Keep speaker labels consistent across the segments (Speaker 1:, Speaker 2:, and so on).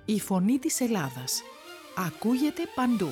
Speaker 1: Η φωνή της Ελλάδας. Ακούγεται παντού.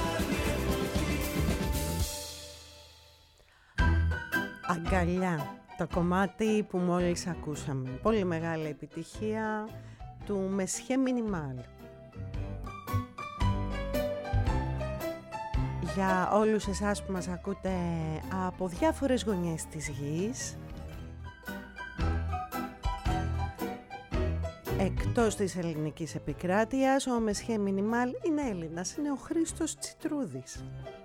Speaker 2: Αγκαλιά, Το κομμάτι που μόλις ακούσαμε, πολύ μεγάλη επιτυχία του Mesché Minimal. Για όλους εσάς που μας ακούτε από διάφορες γωνιές της γης, εκτός της ελληνικής επικράτειας, ο Mesché Minimal είναι Έλληνας, είναι ο Χρήστος Τσιτρούδης.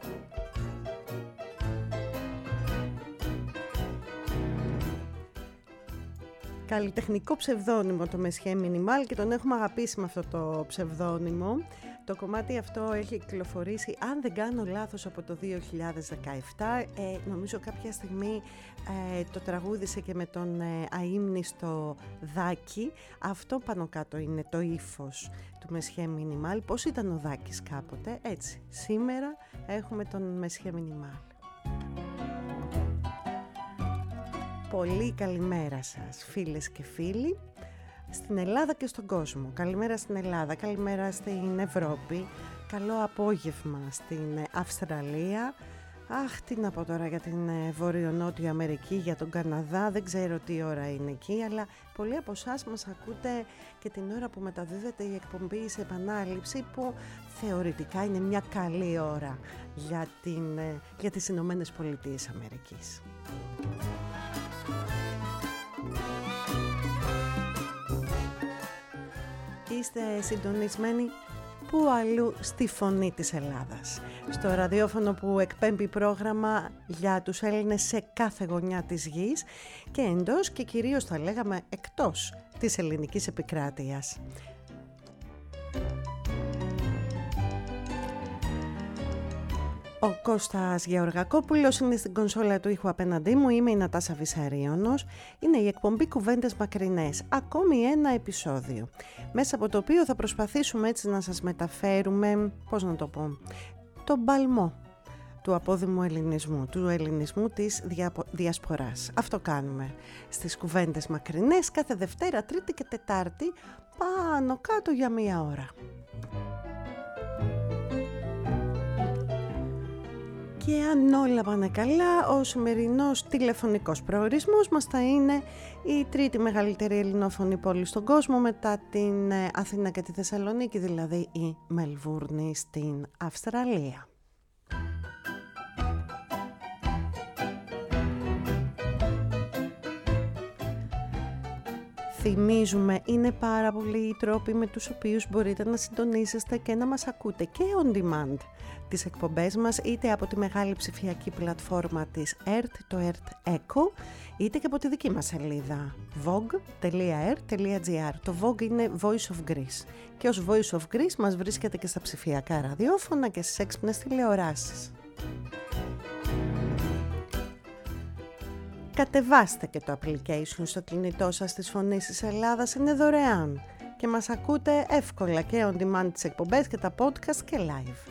Speaker 2: Καλλιτεχνικό ψευδόνυμο το Mesché Minimal και τον έχουμε αγαπήσει με αυτό το ψευδόνυμο. Το κομμάτι αυτό έχει κυκλοφορήσει, αν δεν κάνω λάθος, από το 2017. Νομίζω κάποια στιγμή το τραγούδισε και με τον αείμνηστο Δάκη. Αυτό πάνω κάτω είναι το ύφος του Mesché Minimal. Πώς ήταν ο Δάκης κάποτε, έτσι. Σήμερα έχουμε τον Mesché Minimal. Πολύ καλημέρα σας, φίλες και φίλοι, στην Ελλάδα και στον κόσμο. Καλημέρα στην Ελλάδα, καλημέρα στην Ευρώπη, καλό απόγευμα στην Αυστραλία. Αχ, τι να πω τώρα για την Βορειονότια Αμερική, για τον Καναδά, δεν ξέρω τι ώρα είναι εκεί, αλλά πολλοί από εσάς μας ακούτε και την ώρα που μεταδίδεται η εκπομπή σε επανάληψη, που θεωρητικά είναι μια καλή ώρα για τις Ηνωμένες Πολιτείες Αμερικής. Είστε συντονισμένοι που αλλού στη Φωνή της Ελλάδας, στο ραδιόφωνο που εκπέμπει πρόγραμμα για τους Έλληνες σε κάθε γωνιά της γης και εντός και κυρίως θα λέγαμε εκτός της ελληνικής επικράτειας. Ο Κώστας Γεωργακόπουλος είναι στην κονσόλα του ήχου απέναντί μου, είμαι η Νατάσα Βυσαρίωνος. Είναι η εκπομπή Κουβέντες Μακρινές, ακόμη ένα επεισόδιο, μέσα από το οποίο θα προσπαθήσουμε έτσι να σας μεταφέρουμε, τον παλμό του απόδημου ελληνισμού, του ελληνισμού της διασποράς. Αυτό κάνουμε στις Κουβέντες Μακρινές κάθε Δευτέρα, Τρίτη και Τετάρτη, πάνω κάτω για μία ώρα. Και αν όλα πάνε καλά, ο σημερινός τηλεφωνικός προορισμός μας θα είναι η τρίτη μεγαλύτερη ελληνόφωνη πόλη στον κόσμο μετά την Αθήνα και τη Θεσσαλονίκη, δηλαδή η Μελβούρνη στην Αυστραλία. Θυμίζουμε, είναι πάρα πολλοί οι τρόποι με τους οποίους μπορείτε να συντονίσετε και να μας ακούτε και on demand τις εκπομπές μας, είτε από τη μεγάλη ψηφιακή πλατφόρμα της ERT, το ERT Echo, είτε και από τη δική μας σελίδα vog.er.gr. Το Vog είναι Voice of Greece και ως Voice of Greece μας βρίσκεται και στα ψηφιακά ραδιόφωνα και στις έξυπνες τηλεοράσεις. Κατεβάστε και το application στο κινητό σας της Φωνής της Ελλάδας, είναι δωρεάν και μας ακούτε εύκολα και on demand τις εκπομπές και τα podcast και live.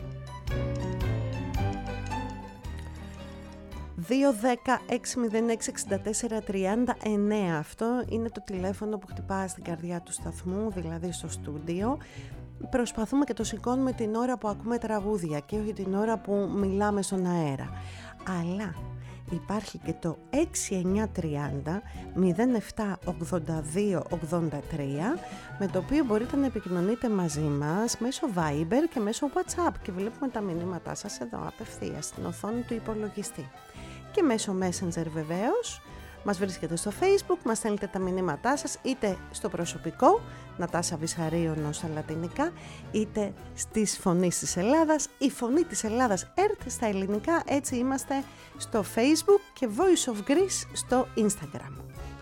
Speaker 2: 2-10-606-64-39, αυτό είναι το τηλέφωνο που χτυπά στην καρδιά του σταθμού, δηλαδή στο στούντιο. Προσπαθούμε και το σηκώνουμε την ώρα που ακούμε τραγούδια και όχι την ώρα που μιλάμε στον αέρα. Αλλά υπάρχει και το 6930 07 82 83, με το οποίο μπορείτε να επικοινωνείτε μαζί μας μέσω Viber και μέσω WhatsApp, και βλέπουμε τα μηνύματά σας εδώ απευθείας στην οθόνη του υπολογιστή. Και μέσω Messenger βεβαίως. Μας βρίσκεται στο Facebook, μας στέλνετε τα μηνύματά σας είτε στο προσωπικό, Νατάσα Βυσαρίωνος στα λατινικά, είτε στις Φωνής της Ελλάδας, η Φωνή της Ελλάδας ERT στα ελληνικά, έτσι είμαστε στο Facebook και Voice of Greece στο Instagram.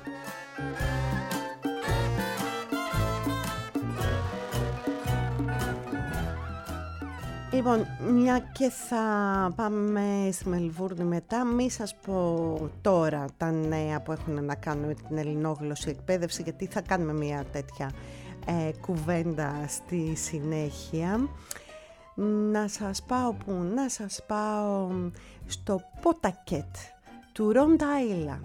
Speaker 2: Λοιπόν, μια και θα πάμε στη Μελβούρνη μετά, μη σας πω τώρα τα νέα που έχουν να κάνουν με την ελληνόγλωσση εκπαίδευση, γιατί θα κάνουμε μια τέτοια κουβέντα στη συνέχεια. Να σας πάω που? Να σας πάω στο Πότακετ του Ρόντ Άιλαντ.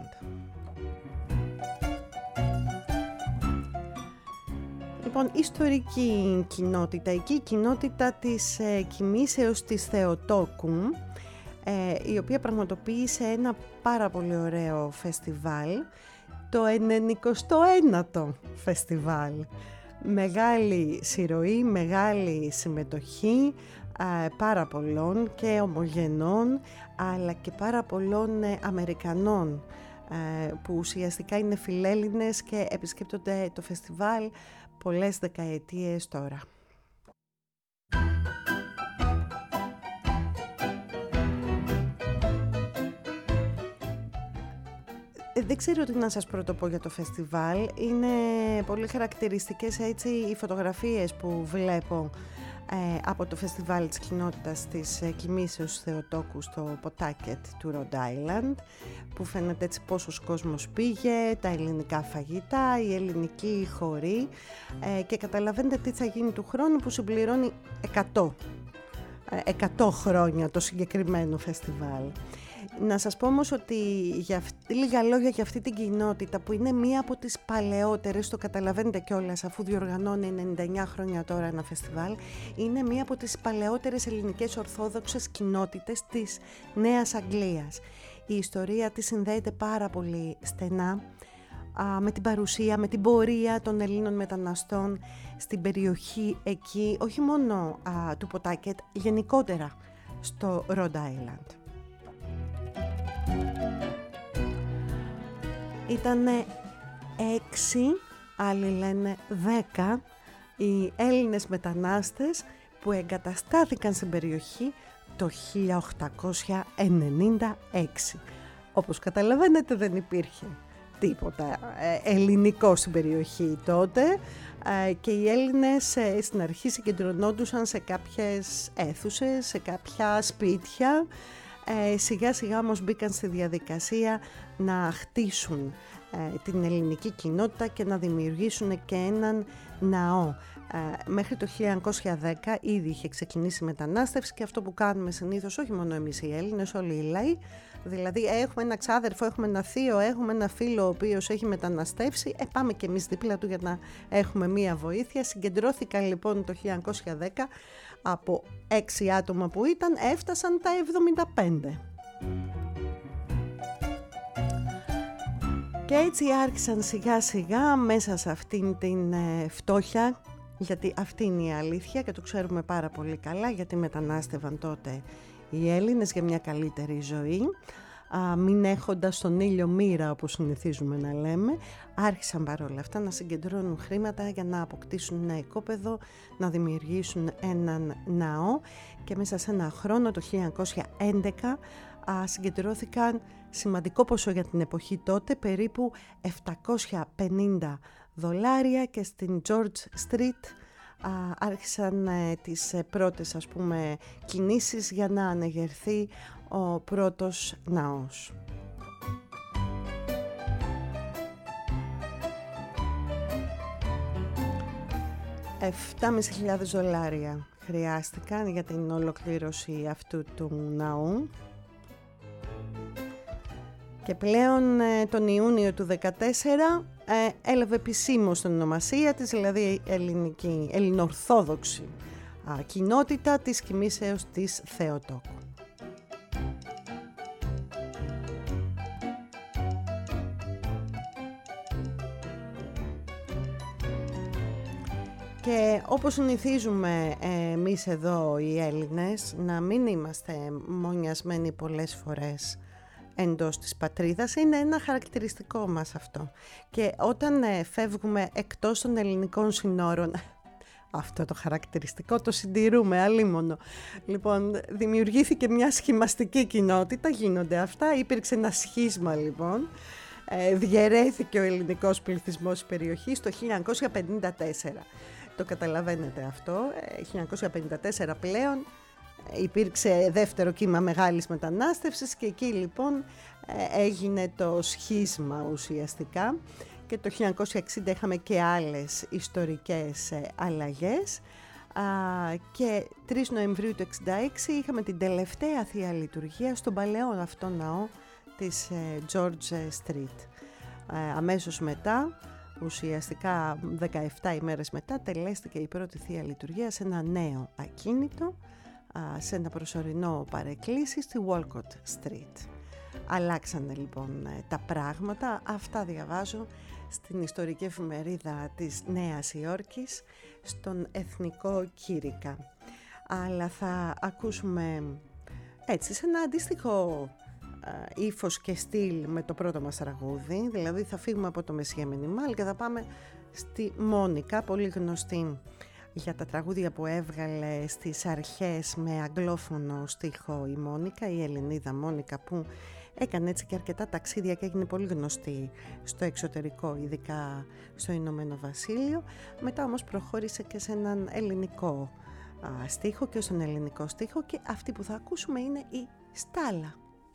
Speaker 2: Λοιπόν, ιστορική κοινότητα, εκεί η κοινότητα της κοιμήσεως της Θεοτόκου, η οποία πραγματοποίησε ένα πάρα πολύ ωραίο φεστιβάλ, το 99ο φεστιβάλ. Μεγάλη συρροή, μεγάλη συμμετοχή πάρα πολλών και ομογενών, αλλά και πάρα πολλών Αμερικανών που ουσιαστικά είναι φιλέλληνες και επισκέπτονται το φεστιβάλ πολλές δεκαετίες τώρα. Δεν ξέρω τι να σας πρωτοπώ για το φεστιβάλ. Είναι πολύ χαρακτηριστικές έτσι οι φωτογραφίες που βλέπω από το φεστιβάλ της κοινότητας της Κοιμήσεως Θεοτόκου στο Ποτάκετ του Rhode Island, που φαίνεται έτσι πόσος κόσμος πήγε, τα ελληνικά φαγητά, η ελληνική χορή, και καταλαβαίνετε τι θα γίνει του χρόνου που συμπληρώνει 100 χρόνια το συγκεκριμένο φεστιβάλ. Να σας πω όμως ότι λίγα λόγια για αυτή την κοινότητα που είναι μία από τις παλαιότερες, το καταλαβαίνετε κιόλας αφού διοργανώνει 99 χρόνια τώρα ένα φεστιβάλ, είναι μία από τις παλαιότερες ελληνικές ορθόδοξες κοινότητες της Νέας Αγγλίας. Η ιστορία της συνδέεται πάρα πολύ στενά με την παρουσία, με την πορεία των Ελλήνων μεταναστών στην περιοχή εκεί, όχι μόνο του Ποτάκετ, γενικότερα στο Rhode Island. Ήτανε 6, άλλοι λένε 10, οι Έλληνες μετανάστες που εγκαταστάθηκαν στην περιοχή το 1896. Όπως καταλαβαίνετε δεν υπήρχε τίποτα ελληνικό στην περιοχή τότε, και οι Έλληνες στην αρχή συγκεντρωνόντουσαν σε κάποιες αίθουσες, σε κάποια σπίτια. Σιγά σιγά όμως μπήκαν στη διαδικασία να χτίσουν την ελληνική κοινότητα και να δημιουργήσουν και έναν ναό. Μέχρι το 1910 ήδη είχε ξεκινήσει η μετανάστευση, και αυτό που κάνουμε συνήθως όχι μόνο εμείς οι Έλληνες, όλοι οι λαοί, δηλαδή έχουμε ένα ξάδερφο, έχουμε ένα θείο, έχουμε ένα φίλο ο οποίος έχει μεταναστεύσει, πάμε και εμείς δίπλα του για να έχουμε μία βοήθεια. Συγκεντρώθηκαν λοιπόν το 1910, από 6 άτομα που ήταν έφτασαν τα 75. Και έτσι άρχισαν σιγά σιγά μέσα σε αυτήν την φτώχεια, γιατί αυτή είναι η αλήθεια και το ξέρουμε πάρα πολύ καλά, γιατί μετανάστευαν τότε οι Έλληνες για μια καλύτερη ζωή, μην έχοντας τον ήλιο μοίρα όπως συνηθίζουμε να λέμε. Άρχισαν παρόλα αυτά να συγκεντρώνουν χρήματα για να αποκτήσουν ένα οικόπεδο, να δημιουργήσουν έναν ναό, και μέσα σε ένα χρόνο, το 1911, συγκεντρώθηκαν σημαντικό ποσό για την εποχή τότε, περίπου $750, και στην George Street άρχισαν τις πρώτες κινήσεις για να ανεγερθεί ο πρώτος ναός. $7.500 χρειάστηκαν για την ολοκλήρωση αυτού του ναού, και πλέον τον Ιούνιο του 2014 έλαβε επισήμως την ονομασία της, δηλαδή ελληνοορθόδοξη κοινότητα της Κοιμήσεως της Θεοτόκου. Και όπως συνηθίζουμε εμείς εδώ οι Έλληνες να μην είμαστε μονιασμένοι πολλές φορές εντός της πατρίδας, είναι ένα χαρακτηριστικό μας αυτό. Και όταν φεύγουμε εκτός των ελληνικών συνόρων, αυτό το χαρακτηριστικό το συντηρούμε αλίμονο. Λοιπόν, δημιουργήθηκε μια σχημαστική κοινότητα, γίνονται αυτά, υπήρξε ένα σχίσμα λοιπόν, διαιρέθηκε ο ελληνικός πληθυσμός της περιοχής το 1954. Το καταλαβαίνετε αυτό, 1954 πλέον υπήρξε δεύτερο κύμα μεγάλης μετανάστευσης, και εκεί λοιπόν έγινε το σχίσμα ουσιαστικά, και το 1960 είχαμε και άλλες ιστορικές αλλαγές, και 3 Νοεμβρίου του 1966 είχαμε την τελευταία Θεία Λειτουργία στον παλαιό αυτό ναό της George Street. Αμέσως μετά, ουσιαστικά 17 ημέρες μετά, τελέστηκε η πρώτη Θεία Λειτουργία σε ένα νέο ακίνητο, σε ένα προσωρινό παρεκκλήσι στη Walcott Street. Αλλάξανε λοιπόν τα πράγματα. Αυτά διαβάζω στην ιστορική εφημερίδα της Νέας Υόρκης, στον Εθνικό Κήρυκα. Αλλά θα ακούσουμε έτσι σε ένα αντίστοιχο ύφος και στυλ με το πρώτο μας τραγούδι. Δηλαδή θα φύγουμε από το Μεσσία Μινιμάλ και θα πάμε στη Μόνικα, πολύ γνωστή για τα τραγούδια που έβγαλε στις αρχές με αγγλόφωνο στίχο η Μόνικα, η Ελληνίδα Μόνικα, που έκανε έτσι και αρκετά ταξίδια και έγινε πολύ γνωστή στο εξωτερικό, ειδικά στο Ηνωμένο Βασίλειο. Μετά όμως προχώρησε και σε έναν ελληνικό στίχο και στον ελληνικό στίχο, και αυτή που θα ακούσουμε είναι η Στάλα.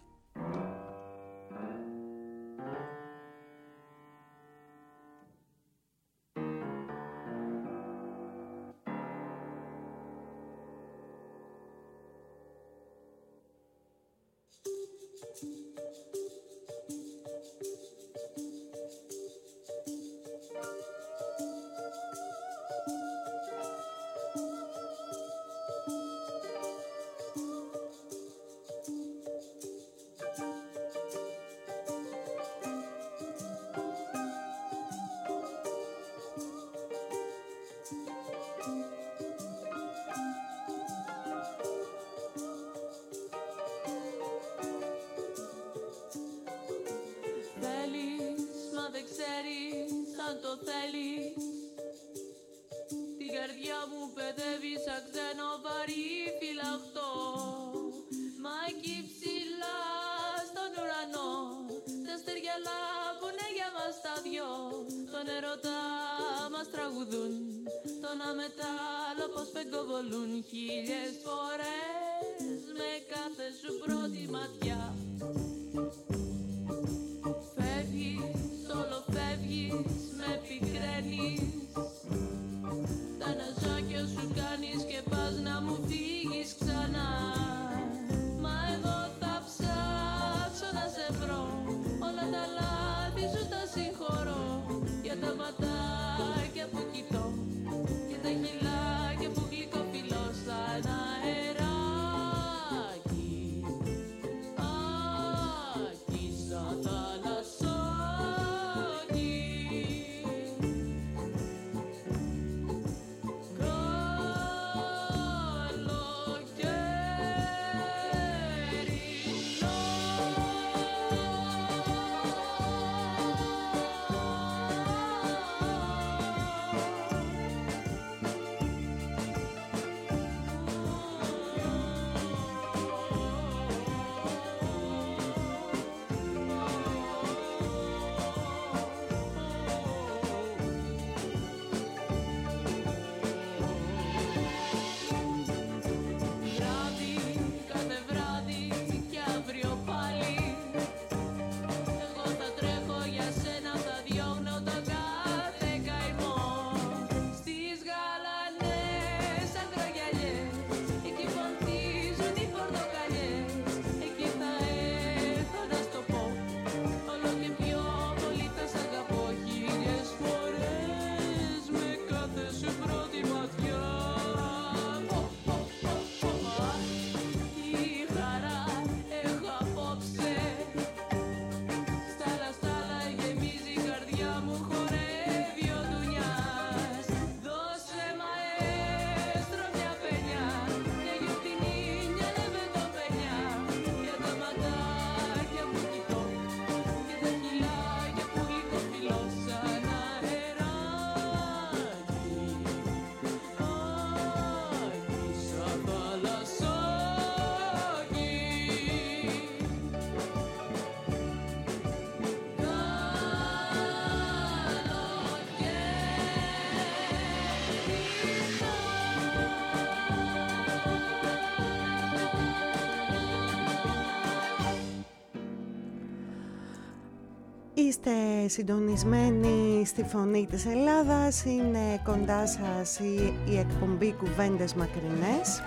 Speaker 2: Είστε συντονισμένοι στη Φωνή της Ελλάδας, είναι κοντά σας η εκπομπή Κουβέντες Μακρινές.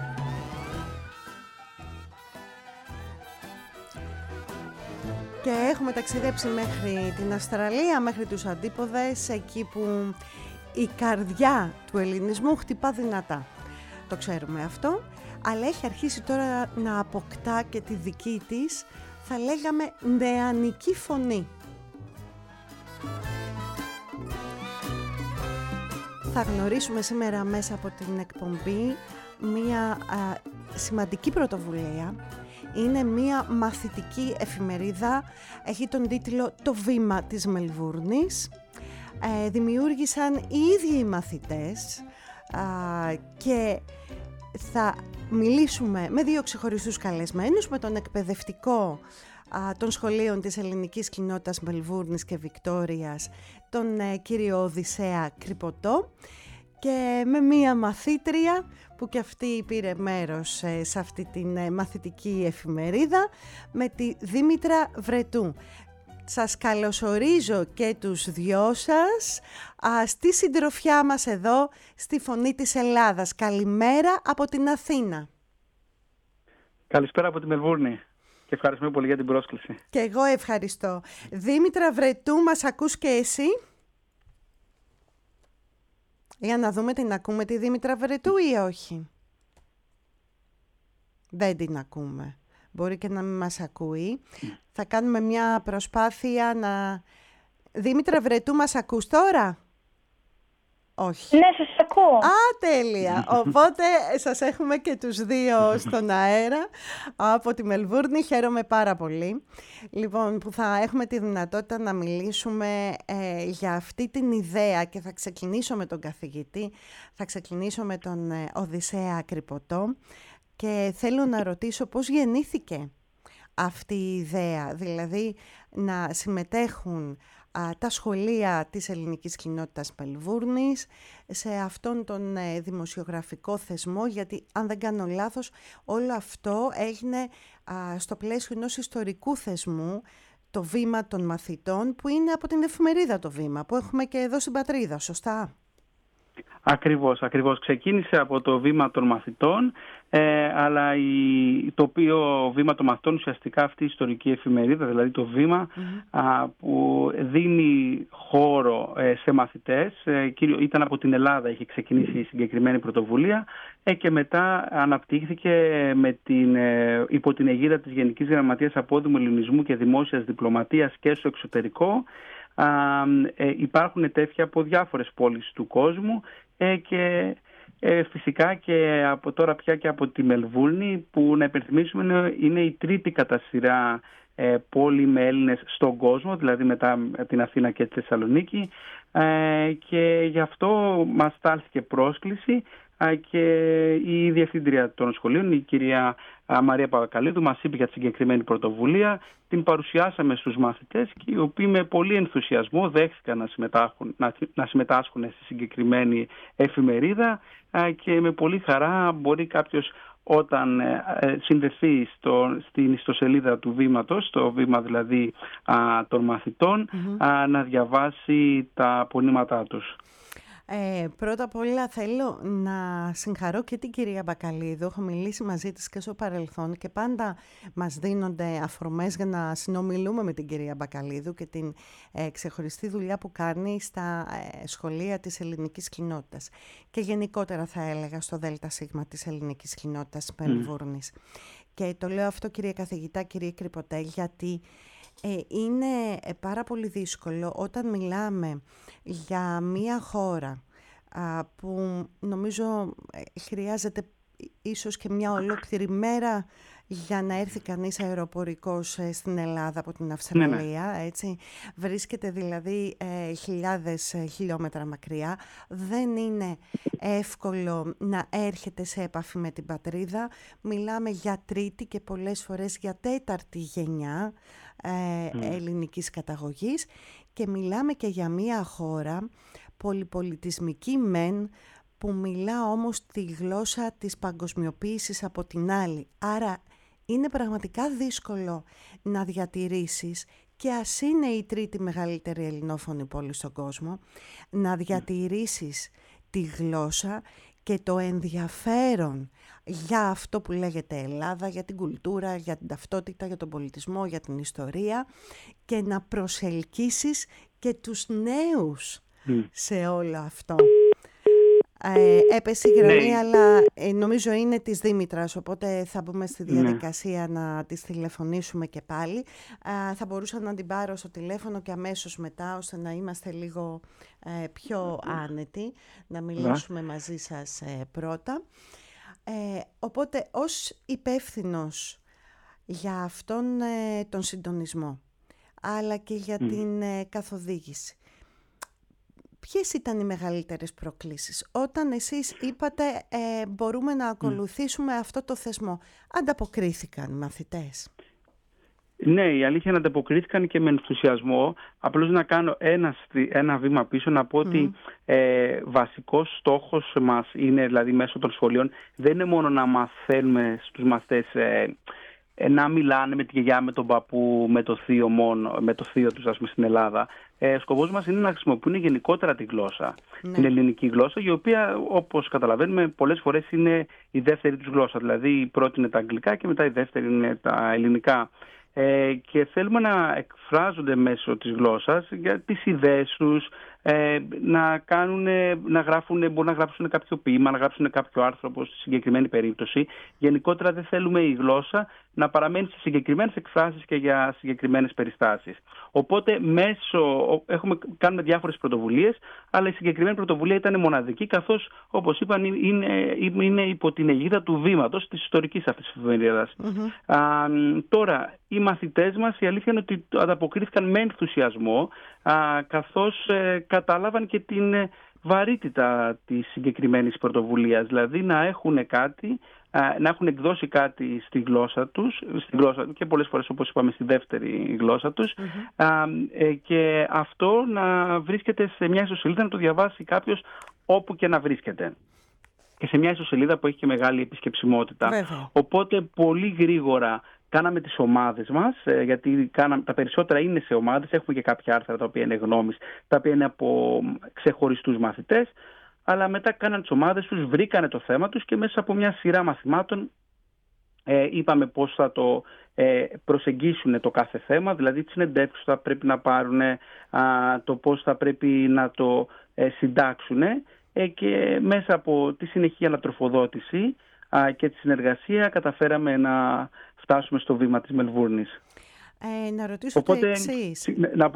Speaker 2: Και έχουμε ταξιδέψει μέχρι την Αυστραλία, μέχρι τους αντίποδες, εκεί που η καρδιά του ελληνισμού χτυπά δυνατά. Το ξέρουμε αυτό. αλλά έχει αρχίσει τώρα να αποκτά και τη δική της, θα λέγαμε, νεανική φωνή. Θα γνωρίσουμε σήμερα μέσα από την εκπομπή μία σημαντική πρωτοβουλία. Είναι μία μαθητική εφημερίδα, έχει τον τίτλο «Το βήμα της Μελβούρνης». Δημιούργησαν οι ίδιοι οι μαθητές και θα μιλήσουμε με δύο ξεχωριστούς καλεσμένους, με τον εκπαιδευτικό των σχολείων της ελληνικής κοινότητας Μελβούρνης και Βικτόριας, τον κύριο Οδυσσέα Κρυποτό, και με μία μαθήτρια που και αυτή πήρε μέρος σε αυτή την μαθητική εφημερίδα, με τη Δήμητρα Βρετού. Σας καλωσορίζω και τους δυο σας στη συντροφιά μας εδώ στη Φωνή της Ελλάδας. Καλημέρα από την Αθήνα.
Speaker 3: Καλησπέρα από τη Μελβούρνη και ευχαριστούμε πολύ για την πρόσκληση.
Speaker 2: Και εγώ ευχαριστώ. Δήμητρα Βρετού, μας ακούς και εσύ? Για να δούμε, την ακούμε τη Δήμητρα Βρετού ή όχι? Δεν την ακούμε. Μπορεί και να μην μας ακούει. Θα κάνουμε μια προσπάθεια να... Δήμητρα Βρετού, μας ακούς τώρα? Όχι.
Speaker 4: Ναι, σας ακούω.
Speaker 2: Τέλεια. Οπότε σας έχουμε και τους δύο στον αέρα από τη Μελβούρνη. Χαίρομαι πάρα πολύ. Λοιπόν, που θα έχουμε τη δυνατότητα να μιλήσουμε για αυτή την ιδέα, και θα ξεκινήσω με τον καθηγητή, θα ξεκινήσω με τον Οδυσσέα Κρυποτό, και θέλω να ρωτήσω πώς γεννήθηκε αυτή η ιδέα, δηλαδή να συμμετέχουν τα σχολεία της ελληνικής κοινότητας Μελβούρνης σε αυτόν τον δημοσιογραφικό θεσμό, γιατί αν δεν κάνω λάθος όλο αυτό έγινε στο πλαίσιο ενός ιστορικού θεσμού, το Βήμα των Μαθητών, που είναι από την εφημερίδα το Βήμα, που έχουμε και εδώ στην πατρίδα, σωστά?
Speaker 3: Ακριβώς. Ξεκίνησε από το Βήμα των Μαθητών, αλλά το οποίο Βήμα των Μαθητών, ουσιαστικά αυτή η ιστορική εφημερίδα, δηλαδή το Βήμα, που δίνει χώρο σε μαθητές, ήταν από την Ελλάδα, είχε ξεκινήσει η συγκεκριμένη πρωτοβουλία, και μετά αναπτύχθηκε υπό την αιγίδα της Γενικής Γραμματείας Απόδημου Ελληνισμού και Δημόσιας Διπλωματίας και στο εξωτερικό. Υπάρχουν τέτοια από διάφορες πόλεις του κόσμου, και φυσικά και από τώρα πια και από τη Μελβούρνη, που να υπενθυμίσουμε είναι η τρίτη κατά σειρά πόλη με Έλληνες στον κόσμο, δηλαδή μετά την Αθήνα και τη Θεσσαλονίκη, και γι' αυτό μας στάλθηκε πρόσκληση, και η διευθύντρια των σχολείων, η κυρία Μαρία Παπακαλίδου, μας είπε για τη συγκεκριμένη πρωτοβουλία. Την παρουσιάσαμε στους μαθητές, και οι οποίοι με πολύ ενθουσιασμό δέχθηκαν να συμμετάσχουν στη συγκεκριμένη εφημερίδα, και με πολύ χαρά μπορεί κάποιος, όταν συνδεθεί στην ιστοσελίδα του Βήματος, το Βήμα δηλαδή των Μαθητών, να διαβάσει τα απονήματά τους.
Speaker 2: Πρώτα απ' όλα θέλω να συγχαρώ και την κυρία Μπακαλίδου. Έχω μιλήσει μαζί της και στο παρελθόν και πάντα μας δίνονται αφορμές για να συνομιλούμε με την κυρία Μπακαλίδου και την ξεχωριστή δουλειά που κάνει στα σχολεία της ελληνικής κοινότητας. Και γενικότερα θα έλεγα στο ΔΣ της ελληνικής κοινότητας Μελβούρνης. Και το λέω αυτό, κύριε καθηγητά, κύριε Κρυποτέ, γιατί είναι πάρα πολύ δύσκολο όταν μιλάμε για μία χώρα που νομίζω χρειάζεται ίσως και μια ολόκληρη μέρα για να έρθει κανείς αεροπορικός στην Ελλάδα από την Αυστραλία, έτσι. Βρίσκεται δηλαδή χιλιάδες χιλιόμετρα μακριά. Δεν είναι εύκολο να έρχεται σε επαφή με την πατρίδα. Μιλάμε για τρίτη και πολλές φορές για τέταρτη γενιά ελληνικής καταγωγής, και μιλάμε και για μια χώρα πολυπολιτισμική μεν, που μιλά όμως τη γλώσσα της παγκοσμιοποίησης από την άλλη. Άρα είναι πραγματικά δύσκολο να διατηρήσεις, και ας είναι η τρίτη μεγαλύτερη ελληνόφωνη πόλη στον κόσμο, να διατηρήσεις τη γλώσσα και το ενδιαφέρον για αυτό που λέγεται Ελλάδα, για την κουλτούρα, για την ταυτότητα, για τον πολιτισμό, για την ιστορία, και να προσελκύσεις και τους νέους σε όλο αυτό. Έπεσε η γραμμή,
Speaker 3: Ναι.
Speaker 2: αλλά νομίζω είναι της Δήμητρας, οπότε θα μπούμε στη διαδικασία να της τηλεφωνήσουμε και πάλι. Θα μπορούσα να την πάρω στο τηλέφωνο και αμέσως μετά, ώστε να είμαστε λίγο πιο άνετοι, να μιλήσουμε μαζί σας πρώτα. Οπότε, ως υπεύθυνος για αυτόν τον συντονισμό, αλλά και για την καθοδήγηση, ποιες ήταν οι μεγαλύτερες προκλήσεις όταν εσείς είπατε μπορούμε να ακολουθήσουμε αυτό το θεσμό? Ανταποκρίθηκαν οι μαθητές?
Speaker 3: Ναι, η αλήθεια είναι να ανταποκρίθηκαν και με ενθουσιασμό. Απλώς να κάνω ένα βήμα πίσω, να πω ότι βασικός στόχος μας είναι, δηλαδή μέσω των σχολείων, δεν είναι μόνο να μαθαίνουμε στους μαθητές να μιλάνε με τη γιαγιά, με τον παππού, με το θείο μόνο, με το θείο τους, ας πούμε, στην Ελλάδα. Σκοπός μας είναι να χρησιμοποιούν γενικότερα τη γλώσσα, την ελληνική γλώσσα, η οποία, όπως καταλαβαίνουμε, πολλές φορές είναι η δεύτερη τους γλώσσα. Δηλαδή η πρώτη είναι τα αγγλικά και μετά η δεύτερη είναι τα ελληνικά. Και θέλουμε να εκφράζονται μέσω της γλώσσας για τις ιδέες τους, να γράφουν, μπορούν να γράψουν κάποιο ποίημα, να γράψουν κάποιο άρθρο, όπως στη συγκεκριμένη περίπτωση. Γενικότερα δεν θέλουμε η γλώσσα να παραμένει σε συγκεκριμένες εκφράσεις και για συγκεκριμένες περιστάσεις. Οπότε κάνουμε διάφορες πρωτοβουλίες, αλλά η συγκεκριμένη πρωτοβουλία ήταν μοναδική, καθώς, όπως είπαν, είναι υπό την αιγίδα του βήματος της ιστορικής αυτής της εφημερίδας. Τώρα, οι μαθητές μας, η αλήθεια είναι ότι ανταποκρίθηκαν με ενθουσιασμό, καθώς κατάλαβαν και την βαρύτητα της συγκεκριμένης πρωτοβουλίας, δηλαδή να έχουν εκδώσει κάτι στη γλώσσα τους, και πολλές φορές, όπως είπαμε, στη δεύτερη γλώσσα τους, και αυτό να βρίσκεται σε μια ιστοσελίδα, να το διαβάσει κάποιος όπου και να βρίσκεται. Και σε μια ιστοσελίδα που έχει και μεγάλη επισκεψιμότητα.
Speaker 2: Βέβαια.
Speaker 3: Οπότε πολύ γρήγορα κάναμε τις ομάδες μας, γιατί τα περισσότερα είναι σε ομάδες. Έχουμε και κάποια άρθρα τα οποία είναι γνώμης, τα οποία είναι από ξεχωριστούς μαθητές. Αλλά μετά κάναν τις ομάδες τους, βρήκανε το θέμα τους και μέσα από μια σειρά μαθημάτων είπαμε πώς θα το προσεγγίσουν το κάθε θέμα, δηλαδή τις συνεντεύξεις που θα πρέπει να πάρουν, το πώς θα πρέπει να το συντάξουν, και μέσα από τη συνεχή ανατροφοδότηση και τη συνεργασία καταφέραμε να φτάσουμε στο βήμα της Μελβούρνης.
Speaker 2: Να ρωτήσω το εξής.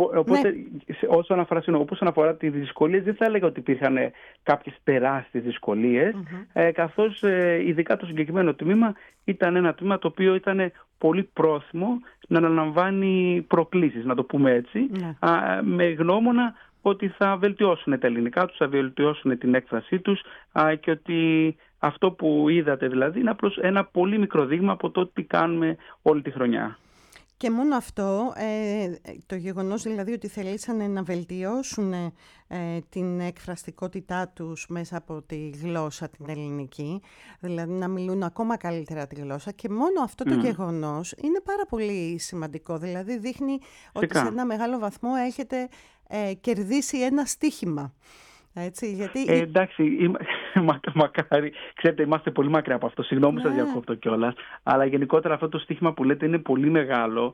Speaker 3: Όσον αφορά τις δυσκολίες, δεν θα έλεγα ότι υπήρχαν κάποιες τεράστιες δυσκολίες, καθώς ειδικά το συγκεκριμένο τμήμα ήταν ένα τμήμα το οποίο ήταν πολύ πρόθυμο να αναλαμβάνει προκλήσεις, να το πούμε έτσι, με γνώμονα ότι θα βελτιώσουν τα ελληνικά τους, θα βελτιώσουν την έκφρασή τους, και ότι αυτό που είδατε δηλαδή είναι απλώς ένα πολύ μικρό δείγμα από το τι κάνουμε όλη τη χρονιά.
Speaker 2: Και μόνο αυτό, το γεγονός δηλαδή ότι θελήσανε να βελτιώσουν την εκφραστικότητά τους μέσα από τη γλώσσα την ελληνική, δηλαδή να μιλούν ακόμα καλύτερα τη γλώσσα, και μόνο αυτό το γεγονός είναι πάρα πολύ σημαντικό. Δηλαδή δείχνει ότι σε ένα μεγάλο βαθμό έχετε κερδίσει ένα στοίχημα. Έτσι, γιατί...
Speaker 3: εντάξει, μακάρι. Ξέρετε, είμαστε πολύ μακριά από αυτό. Συγγνώμη που σας διακόπτω κιόλας. Αλλά γενικότερα αυτό το στοίχημα που λέτε είναι πολύ μεγάλο.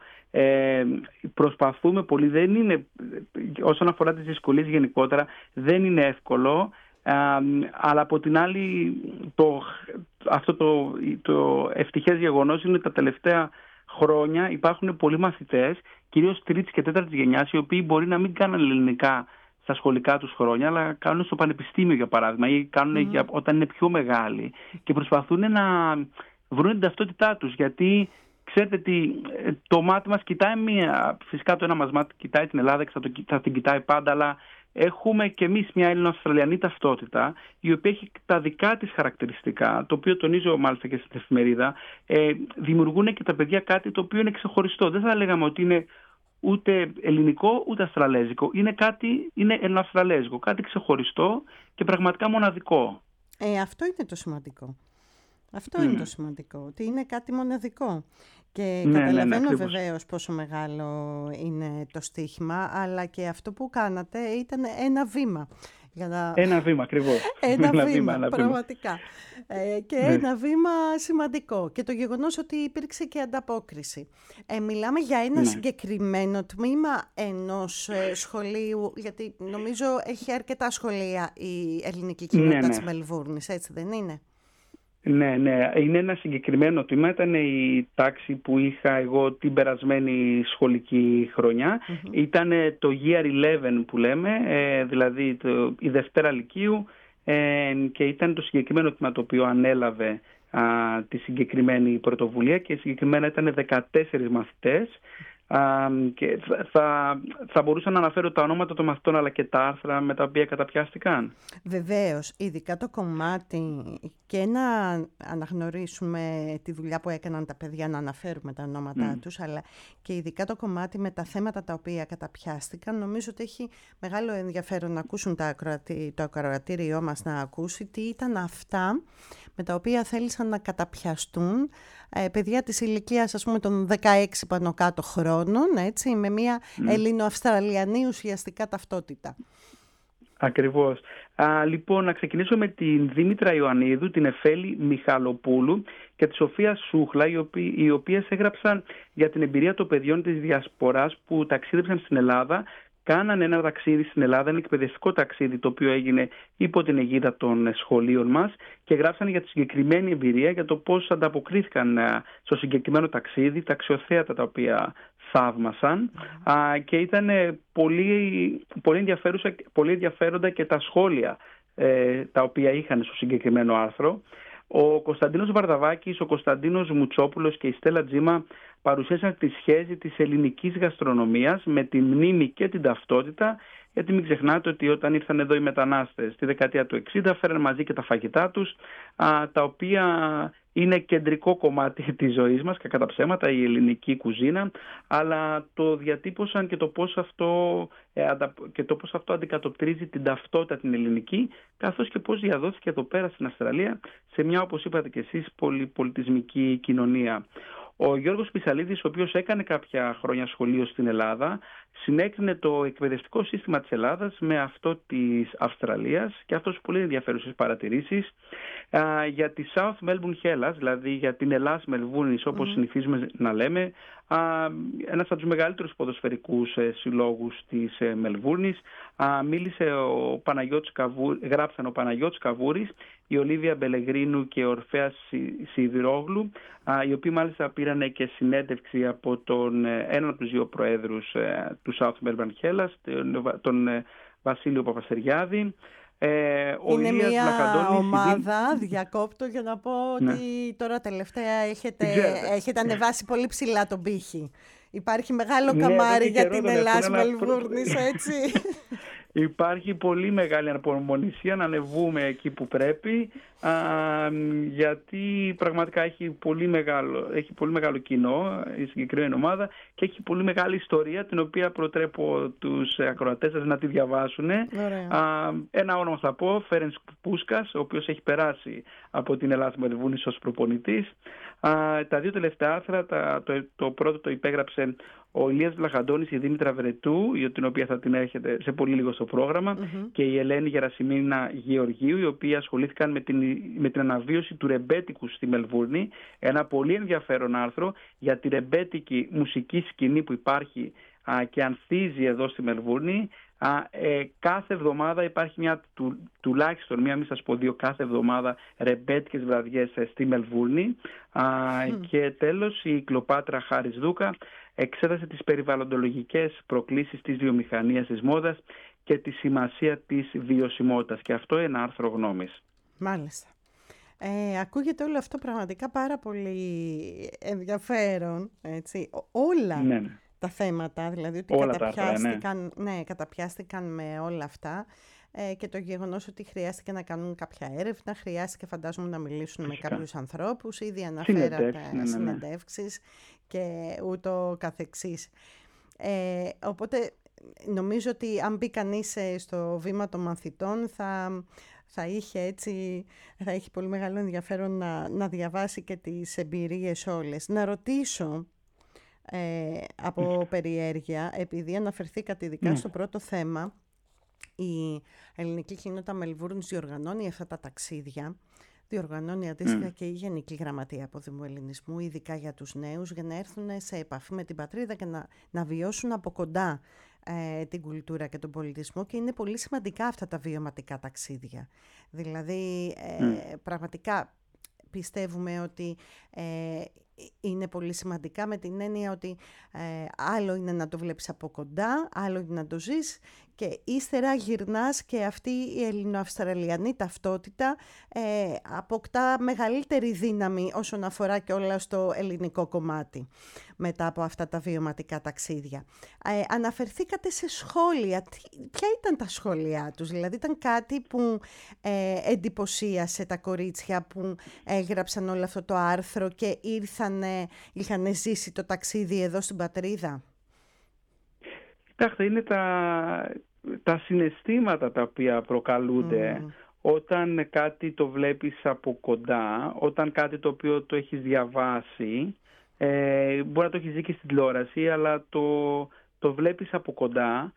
Speaker 3: Προσπαθούμε πολύ. Δεν είναι, όσον αφορά τις δυσκολίες γενικότερα, δεν είναι εύκολο. Αλλά από την άλλη, αυτό το ευτυχές γεγονός είναι ότι τα τελευταία χρόνια υπάρχουν πολλοί μαθητές, κυρίως τρίτης και τέταρτης γενιάς, οι οποίοι μπορεί να μην κάνουν ελληνικά στα σχολικά τους χρόνια, αλλά κάνουν στο πανεπιστήμιο, για παράδειγμα, ή κάνουν όταν είναι πιο μεγάλοι, και προσπαθούν να βρουν την ταυτότητά τους, γιατί ξέρετε τι, το μάτι μας κοιτάει φυσικά το ένα μας μάτι κοιτάει την Ελλάδα και θα την κοιτάει πάντα, αλλά έχουμε και εμείς μια Έλληνο-Αυστραλιανή ταυτότητα, η οποία έχει τα δικά της χαρακτηριστικά, το οποίο τονίζω μάλιστα και στην εφημερίδα. Δημιουργούν και τα παιδιά κάτι το οποίο είναι ξεχωριστό. Δεν θα λέγαμε ότι είναι ούτε ελληνικό ούτε αυστραλέζικο. Είναι ελληνοαυστραλέζικο, κάτι ξεχωριστό και πραγματικά μοναδικό.
Speaker 2: Αυτό είναι το σημαντικό. Αυτό είναι το σημαντικό, ότι είναι κάτι μοναδικό. Και καταλαβαίνω βεβαίως πόσο μεγάλο είναι το στοίχημα, αλλά και αυτό που κάνατε ήταν ένα βήμα. Για να...
Speaker 3: Ένα βήμα ακριβώς.
Speaker 2: Ένα βήμα, πραγματικά. Και ένα βήμα σημαντικό. Και το γεγονός ότι υπήρξε και ανταπόκριση. Μιλάμε για ένα συγκεκριμένο τμήμα ενός σχολείου, γιατί νομίζω έχει αρκετά σχολεία η ελληνική κοινότητα της Μελβούρνης, έτσι δεν είναι?
Speaker 3: Ναι, είναι ένα συγκεκριμένο τμήμα. Ήταν η τάξη που είχα εγώ την περασμένη σχολική χρονιά. Ήταν το Year 11 που λέμε, δηλαδή η Δευτέρα Λυκείου, και ήταν το συγκεκριμένο τμήμα το οποίο ανέλαβε τη συγκεκριμένη πρωτοβουλία, και συγκεκριμένα ήταν 14 μαθητές. Και θα μπορούσα να αναφέρω τα ονόματα των μαθητών αλλά και τα άρθρα με τα οποία καταπιάστηκαν.
Speaker 2: Βεβαίως, ειδικά το κομμάτι, και να αναγνωρίσουμε τη δουλειά που έκαναν τα παιδιά, να αναφέρουμε τα ονόματά τους, αλλά και ειδικά το κομμάτι με τα θέματα τα οποία καταπιάστηκαν. Νομίζω ότι έχει μεγάλο ενδιαφέρον να ακούσουν το ακροατήριό μας, να ακούσει τι ήταν αυτά με τα οποία θέλησαν να καταπιαστούν παιδιά της ηλικίας, ας πούμε, των 16 πάνω κάτω χρόνων, έτσι, με μια Ελληνοαυστραλιανή ουσιαστικά ταυτότητα.
Speaker 3: Ακριβώς. Λοιπόν, να ξεκινήσω με την Δήμητρα Ιωαννίδου, την Εφέλη Μιχαλοπούλου και τη Σοφία Σούχλα, οι οποίες έγραψαν για την εμπειρία των παιδιών της Διασποράς που ταξίδεψαν στην Ελλάδα. Κάνανε ένα ταξίδι στην Ελλάδα, ένα εκπαιδευτικό ταξίδι το οποίο έγινε υπό την αιγίδα των σχολείων μας, και γράψανε για τη συγκεκριμένη εμπειρία, για το πώς ανταποκρίθηκαν στο συγκεκριμένο ταξίδι, τα αξιοθέατα τα οποία θαύμασαν, και ήταν πολύ ενδιαφέροντα και τα σχόλια τα οποία είχαν στο συγκεκριμένο άρθρο. Ο Κωνσταντίνος Βαρδαβάκης, ο Κωνσταντίνος Μουτσόπουλος και η Στέλλα Τζίμα παρουσίασαν τη σχέση της ελληνικής γαστρονομίας με τη μνήμη και την ταυτότητα, γιατί μην ξεχνάτε ότι όταν ήρθαν εδώ οι μετανάστες στη δεκαετία του 60 φέραν μαζί και τα φαγητά τους, τα οποία είναι κεντρικό κομμάτι της ζωής μας, κατά ψέματα, η ελληνική κουζίνα, αλλά το διατύπωσαν και το πώς αυτό αντικατοπτρίζει την ταυτότητα την ελληνική, καθώς και πώς διαδόθηκε εδώ πέρα στην Αυστραλία σε μια, όπως είπατε και εσείς, πολυπολιτισμική κοινωνία. Ο Γιώργος Πισαλίδης, ο οποίος έκανε κάποια χρόνια σχολείο στην Ελλάδα, συνέκρινε το εκπαιδευτικό σύστημα της Ελλάδας με αυτό της Αυστραλίας, και αυτός πολύ ενδιαφέρουσες παρατηρήσεις για τη South Melbourne Hellas, δηλαδή για την Ελλάς Μελβούρνης, όπως συνηθίζουμε να λέμε, ένας από τους μεγαλύτερους ποδοσφαιρικούς συλλόγους της Μελβούρνης. Μίλησε γράψαν ο Παναγιώτης Καβούρης, η Ολίβια Μπελεγρίνου και ο Ορφέας Σιδηρόγλου, οι οποίοι μάλιστα πήραν και συνέντευξη από έναν από τους δύο προέδρους του South Melbourne Hellas, τον Βασίλειο Παπαστεριάδη.
Speaker 2: Είναι μια ομάδα, διακόπτω για να πω ότι τώρα τελευταία έχετε ανεβάσει πολύ ψηλά τον πύχη. Υπάρχει μεγάλο καμάρι για την Ελλάς Μελβούρνης, έτσι.
Speaker 3: Υπάρχει πολύ μεγάλη αναπομονησία να ανεβούμε εκεί που πρέπει, γιατί πραγματικά έχει πολύ μεγάλο κοινό η συγκεκριμένη ομάδα και έχει πολύ μεγάλη ιστορία, την οποία προτρέπω τους ακροατές σας να τη διαβάσουν. Ένα όνομα θα πω, Φέρενς Πούσκας, ο οποίος έχει περάσει από την Ελλάς Μελβούρνης ως προπονητής. Τα δύο τελευταία άρθρα, το πρώτο το υπέγραψε ο Ηλίας Βλαχαντώνης, η Δήμητρα Βρετού, για την οποία θα την έχετε σε πολύ λίγο στο πρόγραμμα, και η Ελένη Γερασιμίνα Γεωργίου, οι οποίοι ασχολήθηκαν με την αναβίωση του ρεμπέτικου στη Μελβούρνη. Ένα πολύ ενδιαφέρον άρθρο για τη ρεμπέτικη μουσική σκηνή που υπάρχει και ανθίζει εδώ στη Μελβούρνη. Κάθε εβδομάδα υπάρχει τουλάχιστον μία, μη σας πω δύο, κάθε εβδομάδα ρεμπέτικες βραδιές στη Μελβούρνη. Και τέλος, η Κλοπάτρα Χάρης Δούκα εξέτασε τις περιβαλλοντολογικές προκλήσεις της βιομηχανίας της μόδας και τη σημασία της βιωσιμότητας, και αυτό είναι ένα άρθρο γνώμης.
Speaker 2: Μάλιστα. Ακούγεται όλο αυτό πραγματικά πάρα πολύ ενδιαφέρον, έτσι. Όλα τα θέματα, δηλαδή ότι καταπιάστηκαν με όλα αυτά, και το γεγονός ότι χρειάστηκε να κάνουν κάποια έρευνα, χρειάστηκε φαντάζομαι να μιλήσουν με κάποιους ανθρώπους, ήδη αναφέρατε συνεντεύξεις και ούτω καθεξής. Οπότε νομίζω ότι αν μπει κανείς στο βήμα των μαθητών θα έχει πολύ μεγάλο ενδιαφέρον να διαβάσει και τις εμπειρίες όλες. Να ρωτήσω από περιέργεια, επειδή αναφερθήκατε ειδικά στο πρώτο θέμα, η ελληνική κοινότητα Μελβούρνης διοργανώνει αυτά τα ταξίδια. Διοργανώνει αντίστοιχα και η Γενική Γραμματεία Αποδημού Ελληνισμού, ειδικά για τους νέους, για να έρθουν σε επαφή με την πατρίδα και να βιώσουν από κοντά την κουλτούρα και τον πολιτισμό, και είναι πολύ σημαντικά αυτά τα βιωματικά ταξίδια. Δηλαδή, πραγματικά πιστεύουμε ότι είναι πολύ σημαντικά, με την έννοια ότι άλλο είναι να το βλέπεις από κοντά, άλλο είναι να το ζεις, και ύστερα γυρνάς και αυτή η ελληνοαυστραλιανή ταυτότητα αποκτά μεγαλύτερη δύναμη όσον αφορά και όλα στο ελληνικό κομμάτι μετά από αυτά τα βιωματικά ταξίδια. Αναφερθήκατε σε σχόλια. Ποια ήταν τα σχόλιά τους? Δηλαδή ήταν κάτι που εντυπωσίασε τα κορίτσια που έγραψαν όλο αυτό το άρθρο και είχαν ζήσει το ταξίδι εδώ στην πατρίδα?
Speaker 3: Κοιτάξτε, είναι τα συναισθήματα τα οποία προκαλούνται όταν κάτι το βλέπεις από κοντά, όταν κάτι το οποίο το έχεις διαβάσει, μπορεί να το έχεις δει και στην τηλεόραση, αλλά το βλέπεις από κοντά.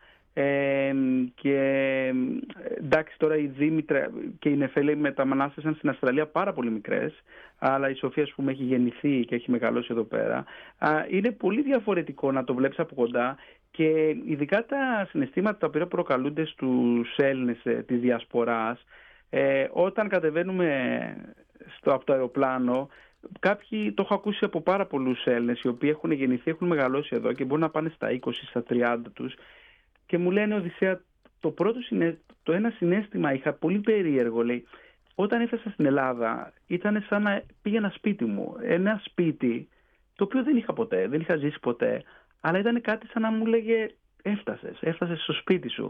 Speaker 3: Και εντάξει, τώρα η Δήμητρα και η Νεφέλη μεταμενάστησαν στην Αυστραλία πάρα πολύ μικρές, αλλά η Σοφία, ας πούμε, έχει γεννηθεί και έχει μεγαλώσει εδώ πέρα. Είναι πολύ διαφορετικό να το βλέπεις από κοντά, και ειδικά τα συναισθήματα τα οποία προκαλούνται στους Έλληνες της Διασποράς, όταν κατεβαίνουμε από το αεροπλάνο. Κάποιοι, το έχω ακούσει από πάρα πολλούς Έλληνες οι οποίοι έχουν γεννηθεί, έχουν μεγαλώσει εδώ και μπορούν να πάνε στα 20, στα 30 τους, και μου λένε, Οδυσσέα, το ένα συναίσθημα είχα πολύ περίεργο, λέει. Όταν έφτασα στην Ελλάδα ήταν σαν να πήγαινα σπίτι μου. Ένα σπίτι το οποίο δεν είχα ποτέ, δεν είχα ζήσει ποτέ, αλλά ήταν κάτι σαν να μου λέγε έφτασες στο σπίτι σου.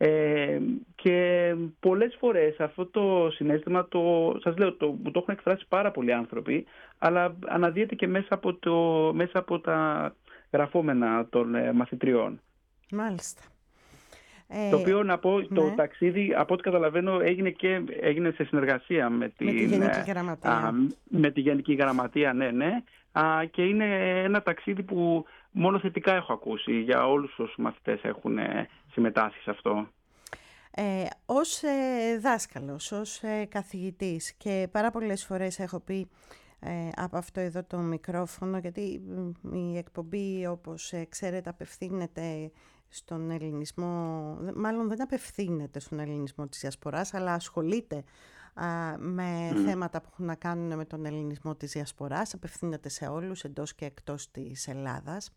Speaker 3: Και πολλές φορές αυτό το συναίσθημα, σας λέω, το έχουν εκφράσει πάρα πολλοί άνθρωποι, αλλά αναδύεται και μέσα από τα γραφόμενα των μαθητριών.
Speaker 2: Μάλιστα.
Speaker 3: Το οποίο, να πω, το ταξίδι, από ό,τι καταλαβαίνω, έγινε σε συνεργασία με τη
Speaker 2: Γενική Γραμματεία.
Speaker 3: Με τη Γενική Γραμματεία, ναι. Και είναι ένα ταξίδι που μόνο θετικά έχω ακούσει για όλους όσους μαθητές έχουν συμμετάσχει σε αυτό.
Speaker 2: Ως δάσκαλος, ως καθηγητής, και πάρα πολλές φορές έχω πει από αυτό εδώ το μικρόφωνο, γιατί η εκπομπή, όπως ξέρετε, απευθύνεται στον ελληνισμό, μάλλον δεν απευθύνεται στον ελληνισμό της Διασποράς, αλλά ασχολείται με θέματα που έχουν να κάνουν με τον ελληνισμό της Διασποράς, απευθύνεται σε όλους εντός και εκτός της Ελλάδας.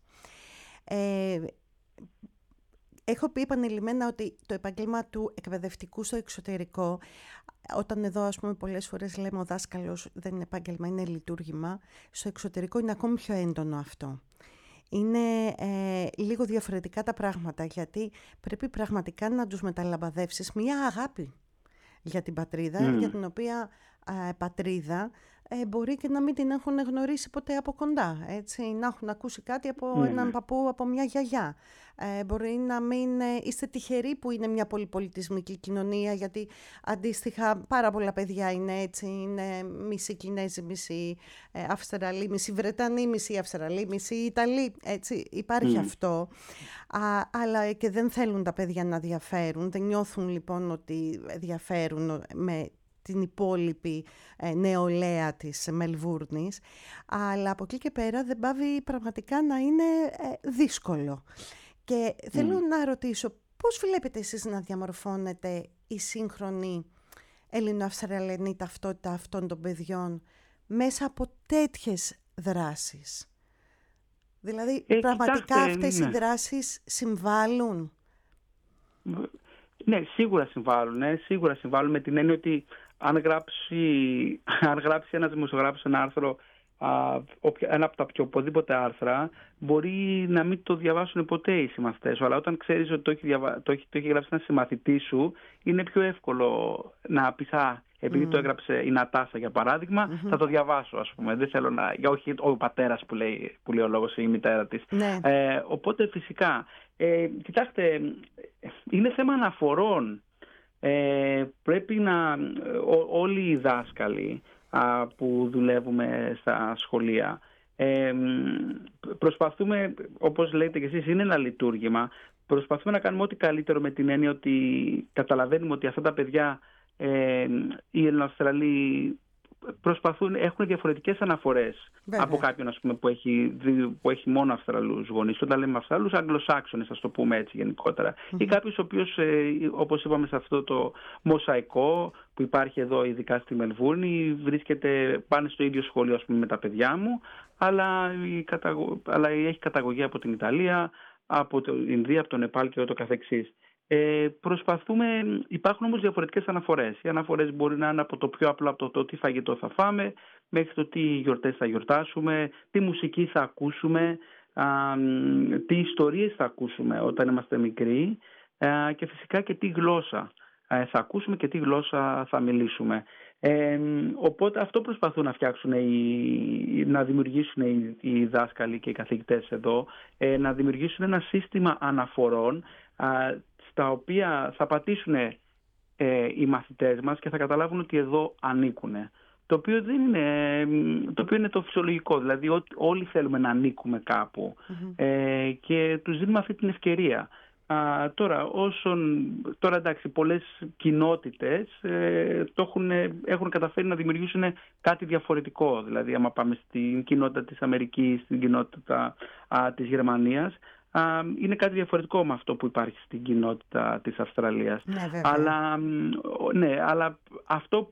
Speaker 2: Έχω πει επανειλημμένα ότι το επάγγελμα του εκπαιδευτικού στο εξωτερικό, όταν εδώ, ας πούμε, πολλές φορές λέμε ο δάσκαλος δεν είναι επάγγελμα, είναι λειτουργήμα, στο εξωτερικό είναι ακόμη πιο έντονο αυτό. Είναι λίγο διαφορετικά τα πράγματα, γιατί πρέπει πραγματικά να τους μεταλαμπαδεύσεις μια αγάπη για την πατρίδα, για την οποία πατρίδα μπορεί και να μην την έχουν γνωρίσει ποτέ από κοντά, έτσι, να έχουν ακούσει κάτι από έναν παππού, από μια γιαγιά. Μπορεί να μην είστε τυχεροί που είναι μια πολυπολιτισμική κοινωνία, γιατί αντίστοιχα πάρα πολλά παιδιά είναι έτσι, είναι μισή Κινέζοι, μισή Αυστραλοί, μισή Βρετανοί, μισή Αυστραλοί, μισή Ιταλοί, έτσι, υπάρχει αυτό. Αλλά και δεν θέλουν τα παιδιά να διαφέρουν, δεν νιώθουν λοιπόν ότι διαφέρουν με την υπόλοιπη νεολαία της Μελβούρνης, αλλά από εκεί και πέρα δεν πάβει πραγματικά να είναι δύσκολο. Και θέλω να ρωτήσω, πώς βλέπετε εσείς να διαμορφώνεται η σύγχρονη ελληνοαυστραλιανή ταυτότητα αυτών των παιδιών μέσα από τέτοιες δράσεις? Δηλαδή, πραγματικά αυτές οι δράσεις συμβάλλουν?
Speaker 3: Ναι, σίγουρα συμβάλλουν, με την έννοια ότι αν γράψει ένας δημοσιογράφος ένα άρθρο, ένα από τα πιο οπουδήποτε άρθρα, μπορεί να μην το διαβάσουν ποτέ οι συμμαθητές σου, αλλά όταν ξέρεις ότι το έχει γράψει ένας συμμαθητής σου, είναι πιο εύκολο να πεις, επειδή το έγραψε η Νατάσα, για παράδειγμα, θα το διαβάσω, ας πούμε. Δεν θέλω όχι ο πατέρας που λέει ο λόγος ή η μητέρα της.
Speaker 2: Ναι.
Speaker 3: Οπότε φυσικά, κοιτάξτε, είναι θέμα αναφορών. Πρέπει όλοι οι δάσκαλοι που δουλεύουμε στα σχολεία, Προσπαθούμε, όπως λέτε και εσείς, είναι ένα λειτουργήμα. Προσπαθούμε να κάνουμε ό,τι καλύτερο, με την έννοια ότι καταλαβαίνουμε ότι αυτά τα παιδιά, οι Ελληνοαυστραλοί, έχουν διαφορετικές αναφορές. Βέβαια. Από κάποιον, ας πούμε, που έχει μόνο Αυστραλούς γονείς. Όταν λέμε Αυστραλούς, Αγγλοσάξονες, ας το πούμε έτσι γενικότερα. Ή κάποιος ο οποίος, όπως είπαμε, σε αυτό το μοσαϊκό που υπάρχει εδώ, ειδικά στη Μελβούρνη, πάνε στο ίδιο σχολείο, ας πούμε, με τα παιδιά μου, αλλά έχει καταγωγή από την Ιταλία, από την Ινδία, από το Νεπάλ και ούτω καθεξής. Υπάρχουν όμως διαφορετικές αναφορές. Οι αναφορές μπορεί να είναι από το πιο απλό, από το τι φαγητό θα φάμε, μέχρι το τι γιορτές θα γιορτάσουμε, τι μουσική θα ακούσουμε, τι ιστορίες θα ακούσουμε όταν είμαστε μικροί, και φυσικά και τι γλώσσα θα ακούσουμε και τι γλώσσα θα μιλήσουμε. Οπότε αυτό προσπαθούν να φτιάξουν, να δημιουργήσουν οι δάσκαλοι και οι καθηγητές εδώ, να δημιουργήσουν ένα σύστημα αναφορών στα οποία θα πατήσουν οι μαθητές μας και θα καταλάβουν ότι εδώ ανήκουν. Το οποίο είναι το φυσιολογικό, δηλαδή όλοι θέλουμε να ανήκουμε κάπου, και τους δίνουμε αυτή την ευκαιρία. Τώρα εντάξει, πολλές κοινότητες έχουν καταφέρει να δημιουργήσουν κάτι διαφορετικό. Δηλαδή, άμα πάμε στην κοινότητα της Αμερικής, στην κοινότητα της Γερμανίας, είναι κάτι διαφορετικό με αυτό που υπάρχει στην κοινότητα της Αυστραλίας. Ναι, αλλά αυτό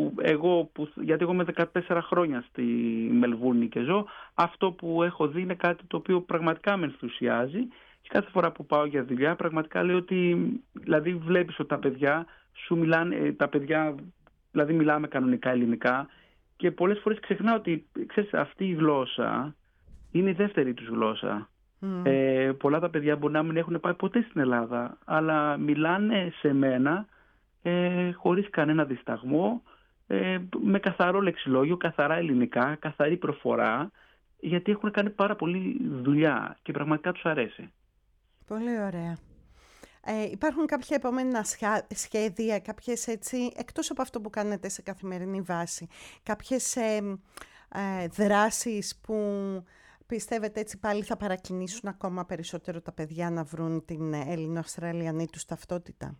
Speaker 3: γιατί εγώ είμαι 14 χρόνια στη Μελβούρνη και ζω, αυτό που έχω δει είναι κάτι το οποίο πραγματικά με ενθουσιάζει. Και κάθε φορά που πάω για δουλειά, πραγματικά λέω ότι, δηλαδή, βλέπεις ότι τα παιδιά σου μιλάνε, δηλαδή μιλάμε κανονικά ελληνικά, και πολλές φορές ξεχνάω ότι, ξέρεις, αυτή η γλώσσα είναι η δεύτερη τους γλώσσα. Πολλά τα παιδιά μπορεί να μην έχουν πάει ποτέ στην Ελλάδα, αλλά μιλάνε σε μένα χωρίς κανένα δισταγμό, με καθαρό λεξιλόγιο, καθαρά ελληνικά, καθαρή προφορά, γιατί έχουν κάνει πάρα πολύ δουλειά και πραγματικά τους αρέσει.
Speaker 2: Πολύ ωραία. Υπάρχουν κάποια επόμενα σχέδια, κάποιες έτσι, εκτός από αυτό που κάνετε σε καθημερινή βάση, κάποιες δράσεις που πιστεύετε έτσι πάλι θα παρακινήσουν ακόμα περισσότερο τα παιδιά να βρουν την Έλληνο-Αυστραλιανή τους ταυτότητα?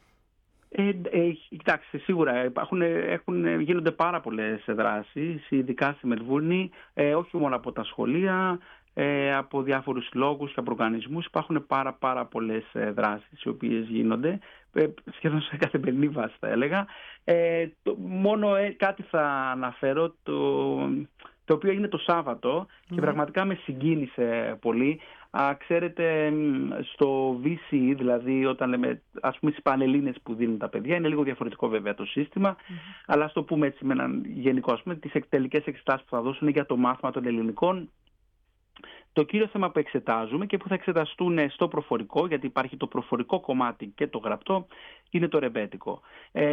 Speaker 3: Κοιτάξτε, σίγουρα γίνονται πάρα πολλές δράσεις, ειδικά στη Μελβούρνη, όχι μόνο από τα σχολεία, από διάφορους λόγους και από οργανισμούς. Υπάρχουν πάρα πολλές δράσεις οι οποίες γίνονται, σχεδόν σε καθημερινή βάση θα έλεγα. Μόνο κάτι θα αναφέρω, το οποίο έγινε το Σάββατο και πραγματικά με συγκίνησε πολύ. Ξέρετε, στο VCE, δηλαδή όταν λέμε, ας πούμε, στις πανελλήνες που δίνουν τα παιδιά, είναι λίγο διαφορετικό βέβαια το σύστημα, αλλά ας το πούμε έτσι με έναν γενικό, ας πούμε, τις τελικές εξετάσεις που θα δώσουν για το μάθημα των ελληνικών. Το κύριο θέμα που εξετάζουμε και που θα εξεταστούν στο προφορικό, γιατί υπάρχει το προφορικό κομμάτι και το γραπτό, είναι το ρεμπέτικο.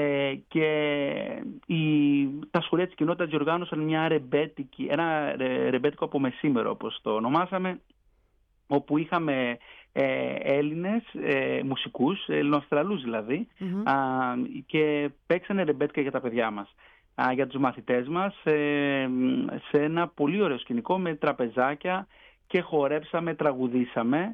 Speaker 3: Και τα σχολεία της κοινότητας διοργάνωσαν ένα ρεμπέτικο από μεσήμερο, όπως το ονομάσαμε, όπου είχαμε Έλληνες μουσικούς, Ελληνοαυστραλούς δηλαδή, και παίξανε ρεμπέτικα για τα παιδιά μας, για τους μαθητές μας, σε ένα πολύ ωραίο σκηνικό με τραπεζάκια, και χορέψαμε, τραγουδήσαμε,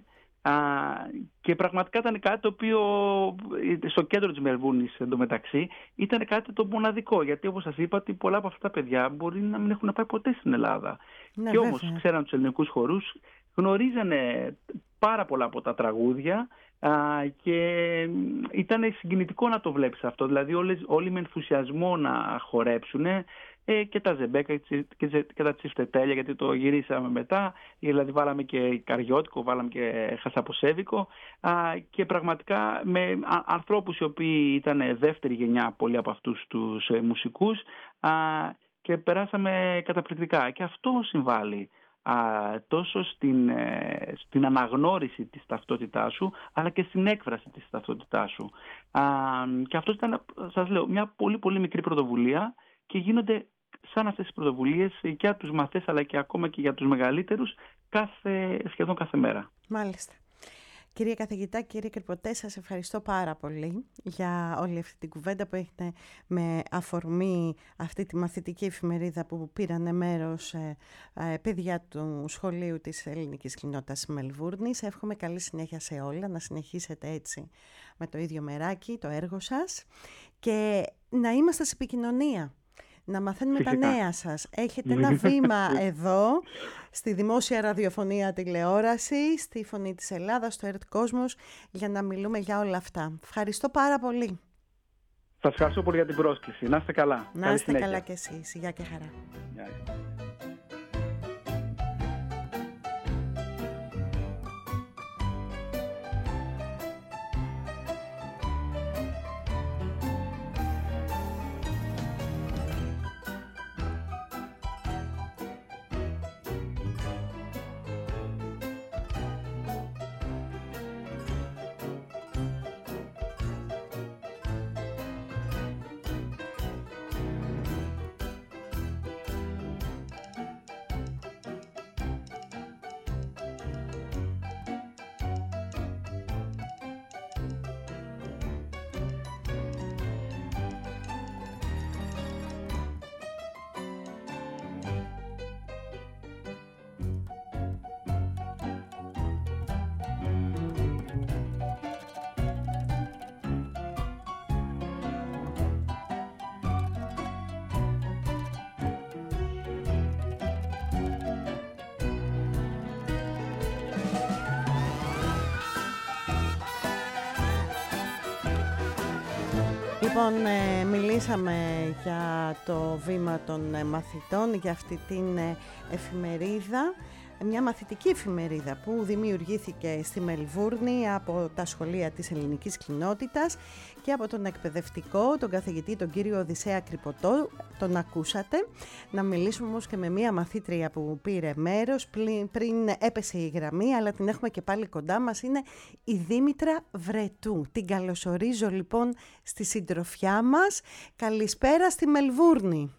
Speaker 3: και πραγματικά ήταν κάτι το οποίο στο κέντρο της Μελβούρνης εντωμεταξύ ήταν κάτι το μοναδικό, γιατί όπως σας είπα, πολλά από αυτά τα παιδιά μπορεί να μην έχουν πάει ποτέ στην Ελλάδα, και όμως ξέραν τους ελληνικούς χορούς, γνωρίζανε πάρα πολλά από τα τραγούδια, και ήταν συγκινητικό να το βλέπεις αυτό, δηλαδή όλοι με ενθουσιασμό να χορέψουν, και τα ζεμπέκα και τα τσιφτετέλια, γιατί το γυρίσαμε μετά, δηλαδή βάλαμε και καριώτικο, βάλαμε και χασαποσέβικο, και πραγματικά με ανθρώπους οι οποίοι ήταν δεύτερη γενιά πολλοί από αυτούς τους μουσικούς, και περάσαμε καταπληκτικά, και αυτό συμβάλλει τόσο στην αναγνώριση της ταυτότητάς σου, αλλά και στην έκφραση της ταυτότητάς σου. Και αυτό ήταν, σας λέω, μια πολύ πολύ μικρή πρωτοβουλία, και γίνονται σαν αυτές τις πρωτοβουλίες και για τους μαθητές, αλλά και ακόμα και για τους μεγαλύτερους, σχεδόν κάθε μέρα.
Speaker 2: Μάλιστα. Κύριε καθηγητά, κύριε Κρυποτέ, σας ευχαριστώ πάρα πολύ για όλη αυτή την κουβέντα που έχετε με αφορμή αυτή τη μαθητική εφημερίδα που πήρανε μέρος παιδιά του σχολείου της ελληνικής κοινότητας Μελβούρνης. Εύχομαι καλή συνέχεια σε όλα, να συνεχίσετε έτσι με το ίδιο μεράκι, το έργο σας και να είμαστε σε επικοινωνία. Να μαθαίνουμε τα νέα σας. Έχετε ένα βήμα εδώ, στη δημόσια ραδιοφωνία τηλεόραση, στη Φωνή της Ελλάδας, στο ΕΡΤ Κόσμος, για να μιλούμε για όλα αυτά. Ευχαριστώ πάρα πολύ.
Speaker 3: Σας ευχαριστώ πολύ για την πρόσκληση. Να είστε καλά.
Speaker 2: Να είστε καλά κι εσείς. Γεια και χαρά.
Speaker 3: Γεια.
Speaker 2: Λοιπόν, μιλήσαμε για το βήμα των μαθητών, για αυτή την εφημερίδα, μια μαθητική εφημερίδα που δημιουργήθηκε στη Μελβούρνη από τα σχολεία της ελληνικής κοινότητας και από τον εκπαιδευτικό, τον καθηγητή, τον κύριο Οδυσσέα Κρυποτό. Τον ακούσατε. Να μιλήσουμε όμως και με μια μαθήτρια που πήρε μέρος πριν έπεσε η γραμμή, αλλά την έχουμε και πάλι κοντά μας. Είναι η Δήμητρα Βρετού. Την καλωσορίζω λοιπόν στη συντροφιά μας. Καλησπέρα στη Μελβούρνη.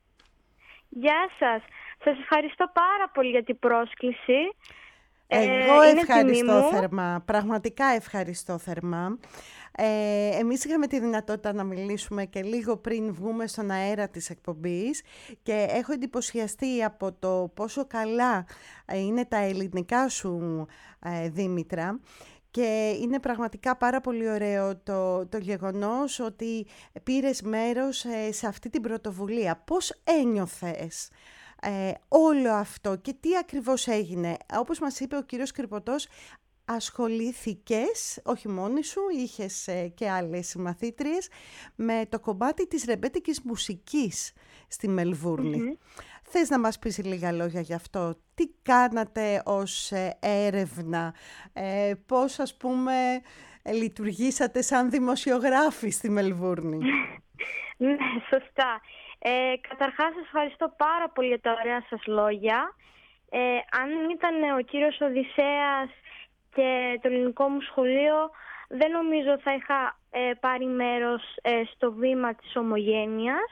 Speaker 4: Γεια σας. Σας ευχαριστώ πάρα πολύ για την πρόσκληση.
Speaker 2: Εγώ ευχαριστώ θερμά, πραγματικά ευχαριστώ θερμά. Εμείς είχαμε τη δυνατότητα να μιλήσουμε και λίγο πριν βγούμε στον αέρα της εκπομπής και έχω εντυπωσιαστεί από το πόσο καλά είναι τα ελληνικά σου, Δήμητρα. Και είναι πραγματικά πάρα πολύ ωραίο το γεγονός ότι πήρες μέρος σε αυτή την πρωτοβουλία. Πώς ένιωθες όλο αυτό και τι ακριβώς έγινε? Όπως μας είπε ο κύριος Κρυποτός, ασχολήθηκες, όχι μόνη σου, είχες και άλλες συμμαθήτριες, με το κομμάτι της ρεμπέτικης μουσικής στη Μελβούρνη. Θες να μας πεις λίγα λόγια γι' αυτό? Τι κάνατε ως έρευνα? Πώς, ας πούμε, λειτουργήσατε σαν δημοσιογράφοι στη Μελβούρνη?
Speaker 4: Ναι, σωστά. Καταρχάς, σας ευχαριστώ πάρα πολύ για τα ωραία σας λόγια. Αν ήταν ο κύριος Οδυσσέας και το ελληνικό μου σχολείο, δεν νομίζω θα είχα πάρει μέρος στο βήμα της ομογένειας.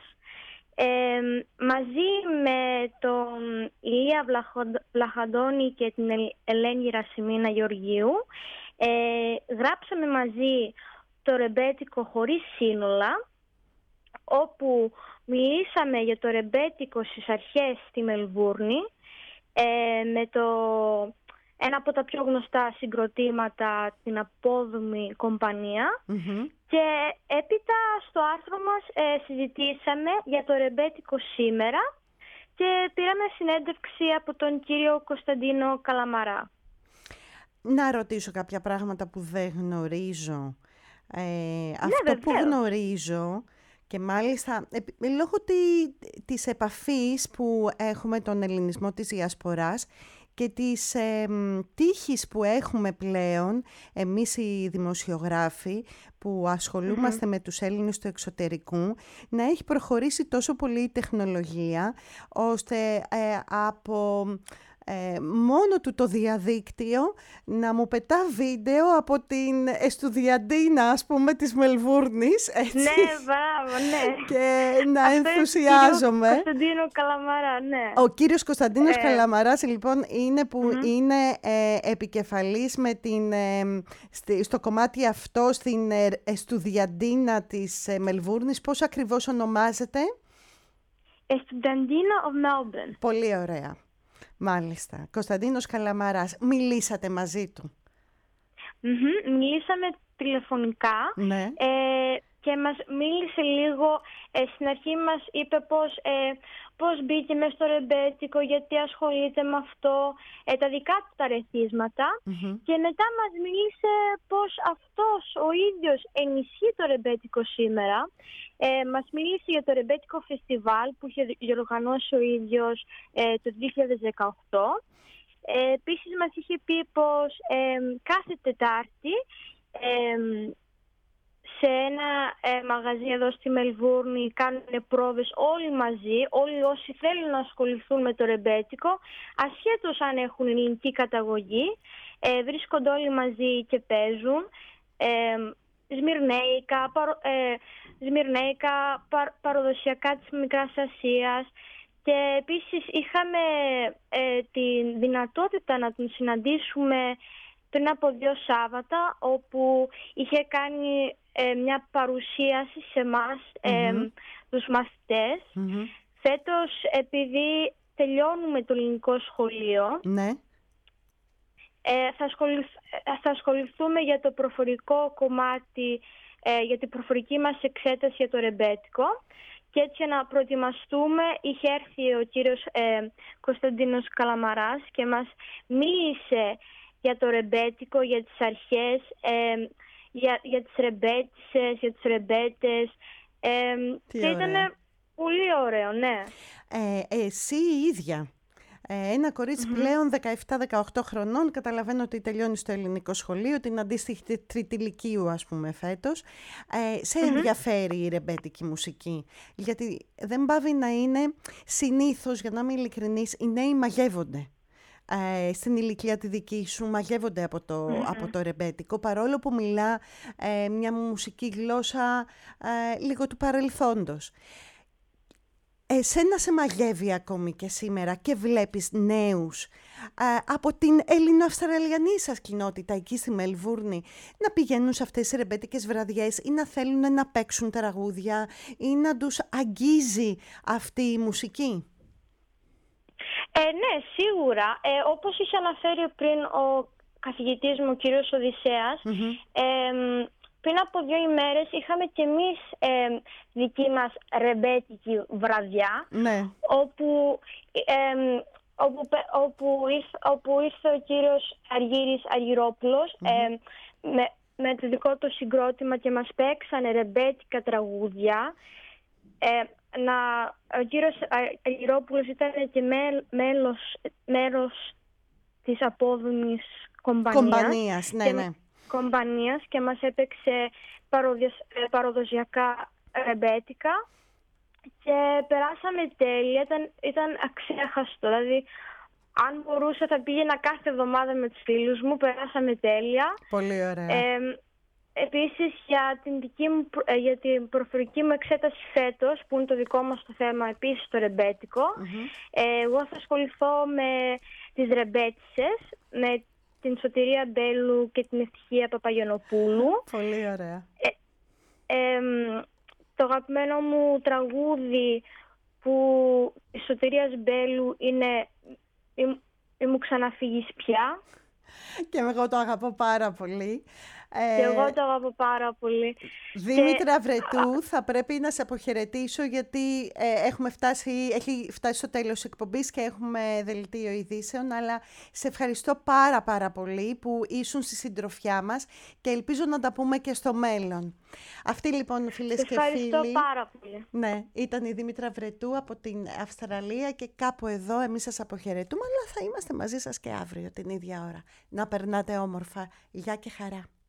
Speaker 4: Μαζί με τον Ηλία Βλαχαντώνη και την Ελένη Ρασιμίνα Γεωργίου γράψαμε μαζί το ρεμπέτικο χωρίς σύνολα, όπου μιλήσαμε για το ρεμπέτικο στις αρχές στη Μελβούρνη με ένα από τα πιο γνωστά συγκροτήματα, την Απόδομη Κομπανία. Και έπειτα στο άρθρο μας συζητήσαμε για το ρεμπέτικο σήμερα και πήραμε συνέντευξη από τον κύριο Κωνσταντίνο Καλαμαρά.
Speaker 2: Να ρωτήσω κάποια πράγματα που δεν γνωρίζω. Αυτό που γνωρίζω, και μάλιστα λόγω της επαφής που έχουμε τον ελληνισμό της διασποράς και της τύχης που έχουμε πλέον εμείς οι δημοσιογράφοι που ασχολούμαστε με τους Έλληνες του εξωτερικού, να έχει προχωρήσει τόσο πολύ η τεχνολογία ώστε από μόνο του το διαδίκτυο να μου πετά βίντεο από την Εστουδιαντίνα, ας πούμε, της Μελβούρνης, έτσι.
Speaker 4: Ναι, μπράβο, ναι.
Speaker 2: Και να
Speaker 4: Αυτό
Speaker 2: ενθουσιάζομαι.
Speaker 4: Είναι ο Κωνσταντίνο Καλαμαρά, ναι.
Speaker 2: Ο κύριος Κωνσταντίνος Καλαμαράς, λοιπόν, είναι που είναι επικεφαλής με στο κομμάτι αυτό στην Εστουδιαντίνα της Μελβούρνης. Πώς ακριβώς ονομάζεται?
Speaker 4: Estudiantina of Melbourne.
Speaker 2: Πολύ ωραία. Μάλιστα. Κωνσταντίνος Καλαμαράς. Μιλήσατε μαζί του?
Speaker 4: Μιλήσαμε τηλεφωνικά.
Speaker 2: Ναι.
Speaker 4: Και μας μίλησε λίγο, στην αρχή μας είπε πώς μπήκε μέσα στο ρεμπέτικο, γιατί ασχολείται με αυτό, τα δικά του τα ρεθίσματα. Και μετά μας μίλησε πώς αυτός ο ίδιος ενισχύει το ρεμπέτικο σήμερα. Μας μίλησε για το ρεμπέτικο φεστιβάλ που είχε διοργανώσει ο ίδιος το 2018. Επίσης μας είχε πει πως κάθε Τετάρτη σε ένα μαγαζί εδώ στη Μελβούρνη κάνουν πρόβες όλοι μαζί, όλοι όσοι θέλουν να ασχοληθούν με το ρεμπέτικο, ασχέτως αν έχουν ελληνική καταγωγή, βρίσκονται όλοι μαζί και παίζουν. Σμυρνέικα, παραδοσιακά της Μικράς Ασίας. Και επίσης είχαμε τη δυνατότητα να τον συναντήσουμε πριν από 2 Σάββατα, όπου είχε κάνει μια παρουσίαση σε εμάς, τους μαθητές. Φέτος, επειδή τελειώνουμε το ελληνικό σχολείο,
Speaker 2: ναι,
Speaker 4: θα ασχοληθούμε για το προφορικό κομμάτι, για την προφορική μας εξέταση για το ρεμπέτικο. Και έτσι να προετοιμαστούμε, είχε έρθει ο κύριος Κωνσταντίνος Καλαμαράς και μας μίλησε για το ρεμπέτικο, για τις αρχές, για τις ρεμπέτισσες, για τους ρεμπέτες. Και ήταν πολύ ωραίο, ναι.
Speaker 2: Εσύ η ίδια, ένα κορίτσι πλέον 17-18 χρονών, καταλαβαίνω ότι τελειώνει στο ελληνικό σχολείο, την αντίστοιχη τρίτη λυκείου, ας πούμε, φέτος. Σε ενδιαφέρει η ρεμπέτικη μουσική? Γιατί δεν πάβει να είναι, συνήθως, για να είμαι ειλικρινής, οι νέοι μαγεύονται. Στην ηλικία τη δική σου μαγεύονται από το ρεμπέτικο, παρόλο που μιλά μια μουσική γλώσσα λίγο του παρελθόντος. Εσένα σε μαγεύει ακόμη και σήμερα και βλέπεις νέους από την Έλληνο-Αυστραλιανή σας κοινότητα εκεί στη Μελβούρνη να πηγαίνουν σε αυτές τις ρεμπέτικες βραδιές ή να θέλουν να παίξουν τραγούδια ή να τους αγγίζει αυτή η μουσική?
Speaker 4: Ναι, σίγουρα. Όπως είχε αναφέρει πριν ο καθηγητής μου, ο κύριος Οδυσσέας, πριν από 2 ημέρες είχαμε κι εμείς δική μας ρεμπέτικη βραδιά,
Speaker 2: ναι,
Speaker 4: όπου ήρθε ο κύριος Αργύρης Αργυρόπουλος με το δικό του συγκρότημα και μας παίξανε ρεμπέτικα τραγούδια. Ο κύριος Αργυρόπουλος ήταν και μέρος της απόδομης κομπανίας.
Speaker 2: Ναι.
Speaker 4: Κομπανίας και μας έπαιξε παραδοσιακά ρεμπέτικα και περάσαμε τέλεια, ήταν αξέχαστο. Δηλαδή, αν μπορούσα θα πήγαινα κάθε εβδομάδα με τους φίλους μου, περάσαμε τέλεια.
Speaker 2: Πολύ ωραία.
Speaker 4: Επίσης, για την προφορική μου εξέταση φέτος, που είναι το δικό μας το θέμα, επίσης το ρεμπέτικο, εγώ θα ασχοληθώ με τις ρεμπέτισσες, με την Σωτηρία Μπέλου και την Ευτυχία Παπαγιανοπούλου.
Speaker 2: Πολύ ωραία.
Speaker 4: Το αγαπημένο μου τραγούδι που η Σωτηρίας Μπέλου είναι «Μη μου ξαναφύγεις πια».
Speaker 2: Και εγώ το αγαπώ πάρα πολύ.
Speaker 4: Και εγώ το αγαπώ πάρα πολύ.
Speaker 2: Δήμητρα Βρετού, θα πρέπει να σε αποχαιρετήσω γιατί έχει φτάσει στο τέλος της εκπομπής και έχουμε δελτίο ειδήσεων, αλλά σε ευχαριστώ πάρα πολύ που ήσουν στη συντροφιά μας και ελπίζω να τα πούμε και στο μέλλον. Αυτή λοιπόν, φίλες και φίλοι.
Speaker 4: Ευχαριστώ πάρα πολύ.
Speaker 2: Ναι, ήταν η Δήμητρα Βρετού από την Αυστραλία και κάπου εδώ εμείς σας αποχαιρετούμε, αλλά θα είμαστε μαζί σας και αύριο την ίδια ώρα. Να περνάτε όμορφα. Γεια και χαρά.